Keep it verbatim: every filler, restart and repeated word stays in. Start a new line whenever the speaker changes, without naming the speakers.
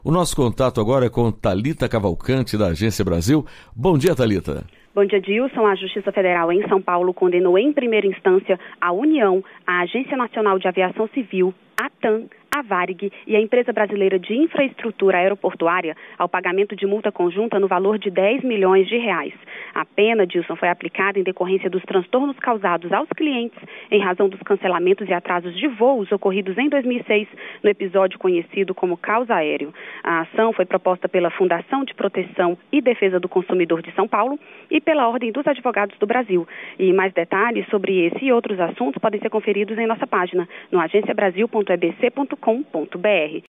O nosso contato agora é com Thalita Cavalcante, da Agência Brasil. Bom dia, Thalita.
Bom dia, Dilson. A Justiça Federal em São Paulo condenou em primeira instância a União, a Agência Nacional de Aviação Civil, a TAM, a Varig e a Empresa Brasileira de Infraestrutura Aeroportuária ao pagamento de multa conjunta no valor de dez milhões de reais. A pena, Dilson, foi aplicada em decorrência dos transtornos causados aos clientes em razão dos cancelamentos e atrasos de voos ocorridos em dois mil e seis no episódio conhecido como caos aéreo. A ação foi proposta pela Fundação de Proteção e Defesa do Consumidor de São Paulo e pela Ordem dos Advogados do Brasil. E mais detalhes sobre esse e outros assuntos podem ser conferidos em nossa página no agência brasil ponto e b c ponto com ponto b r.